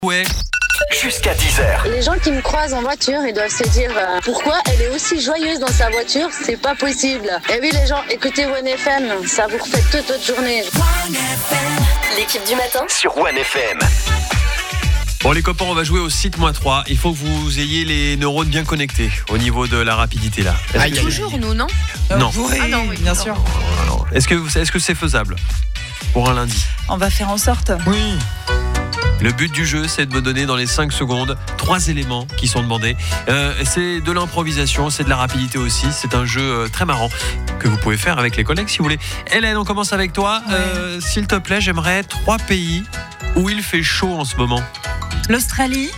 Ouais. Jusqu'à 10h. Les gens qui me croisent en voiture, ils doivent se dire pourquoi elle est aussi joyeuse dans sa voiture, c'est pas possible. Et oui les gens, écoutez OneFM, ça vous refait toute votre journée. L'équipe du matin Sur OneFM. Bon les copains, on va jouer au site-3. Il faut que vous ayez les neurones bien connectés au niveau de la rapidité là. toujours, nous, non? Non. Oui, Ah non, oui, bien non. sûr. Alors, est-ce que c'est faisable pour un lundi? On va faire en sorte. Oui. Le but du jeu, c'est de me donner dans les 5 secondes 3 éléments qui sont demandés. C'est de l'improvisation, c'est de la rapidité aussi. C'est un jeu très marrant que vous pouvez faire avec les collègues si vous voulez. Hélène, on commence avec toi. Ouais. S'il te plaît, j'aimerais 3 pays où il fait chaud en ce moment. L'Australie,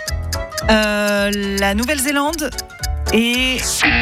la Nouvelle-Zélande et...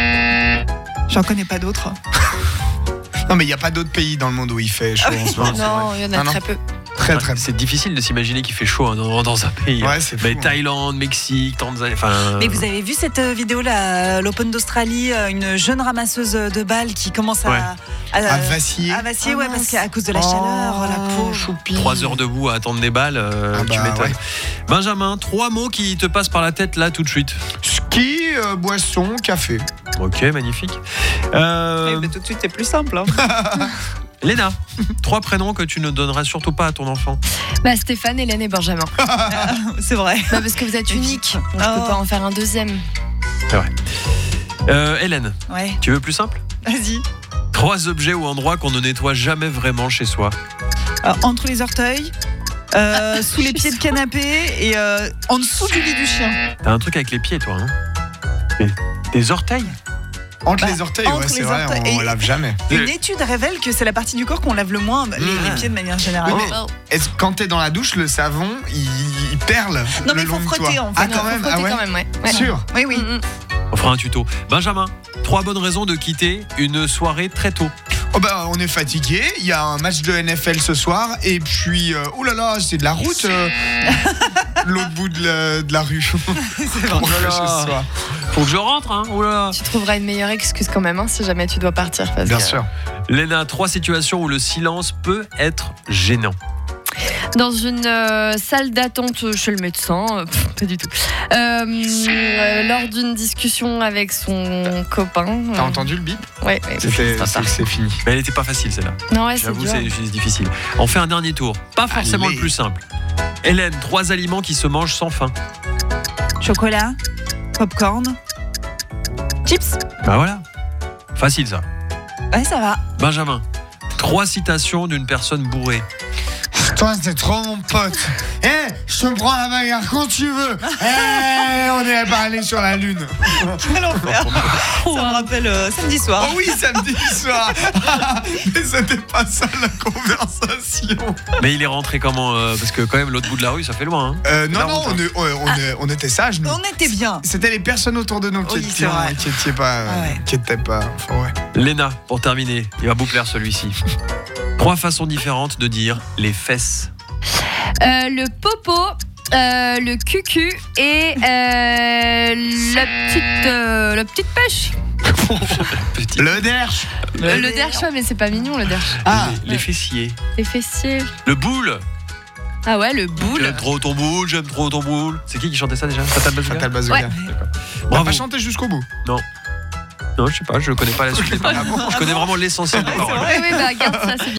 J'en connais pas d'autres. Non, mais il n'y a pas d'autres pays dans le monde où il fait chaud en ce moment. Non, il y en a Non. très peu. Très, très C'est difficile de s'imaginer qu'il fait chaud dans un pays. Ouais, c'est fou, Mais hein. Thaïlande, Mexique, Tanzanie. Mais vous avez vu cette vidéo-là, l'Open d'Australie, une jeune ramasseuse de balles qui commence Ouais. À vaciller. À vaciller, Ah, ouais, parce qu'à cause de la chaleur, la pauvre. choupi. 3 heures debout à attendre des balles, tu m'étonnes. ouais. Benjamin, 3 mots qui te passent par la tête là tout de suite. Ski, boisson, café. Ok, magnifique. Tout de suite, c'est plus simple. Hein. Léna, 3 prénoms que tu ne donneras surtout pas à ton enfant. Bah, Stéphane, Hélène et Benjamin. C'est vrai. Bah, parce que vous êtes uniques. Donc, je peux pas en faire un deuxième. C'est vrai. Hélène, Ouais, tu veux plus simple? vas-y. 3 objets ou endroits qu'on ne nettoie jamais vraiment chez soi. Entre les orteils, sous les pieds de canapé et en dessous du lit du chien. T'as un truc avec les pieds, toi, hein? Des orteils? Entre Bah, les orteils, entre ouais, les c'est vrai, orteils. on Et- lave jamais. Une étude révèle que c'est la partie du corps qu'on lave le moins, les pieds de manière générale. Oui, mais est-ce que quand t'es dans la douche, le savon, il perle Non, le mais il faut long de frotter, toi. en fait. Ah, Non, quand Faut même, frotter ah ouais. quand même, ouais. Ouais. Sûr. Oui, oui. On fera un tuto. Benjamin, 3 bonnes raisons de quitter une soirée très tôt. Oh bah, on est fatigué, il y a un match de NFL ce soir, et puis, oh là là, c'est de la route, l'autre bout de la rue. C'est Pour vrai. que ce soit. Faut que je rentre, hein? Oh là là. Tu trouveras une meilleure excuse quand même, hein, si jamais tu dois partir. Parce Bien que- sûr. Léna, 3 situations où le silence peut être gênant. Dans une salle d'attente chez le médecin, pas du tout. Lors d'une discussion avec son copain. T'as entendu le bip? Ouais, C'est fini. Mais elle était pas facile celle-là. Non, ouais, c'est J'avoue, dur. c'est difficile. On fait un dernier tour. Pas forcément Allez. le plus simple. Hélène, 3 aliments qui se mangent sans faim. Chocolat, popcorn, chips. Bah voilà. Facile ça. Ouais, ça va. Benjamin, 3 citations d'une personne bourrée. Toi, c'est trop mon pote. Je te prends la bagarre quand tu veux. On n'est pas allé sur la lune. Quel enfer. Ça me rappelle samedi soir. Oh oui, samedi soir. Mais c'était pas ça la conversation. Mais il est rentré comment parce que quand même l'autre bout de la rue ça fait loin. Hein. Non, La non, route, on était sages, nous. On était bien. C'était les personnes autour de nous qui Oui, c'est vrai. étaient pas. Ah ouais. Qui étaient pas. Enfin, ouais. Léna, pour terminer, il va boucler celui-ci. 3 façons différentes de dire les fesses. Le popo, le cucu et la petite pêche. Petit. Le derche. Le derche, ouais, mais c'est pas mignon le derche. Ah, Les fessiers. Les fessiers. Le boule. Ah ouais, le boule. J'aime trop ton boule, j'aime trop ton boule. C'est qui chantait ça déjà? Fatal Bazooka. Fatal Bazooka. Ouais. T'as Bravo. pas chanté jusqu'au bout. Non, je sais pas, je connais pas la suite des paroles. Je connais vraiment l'essentiel des paroles. Oui, bah garde ça, c'est bien.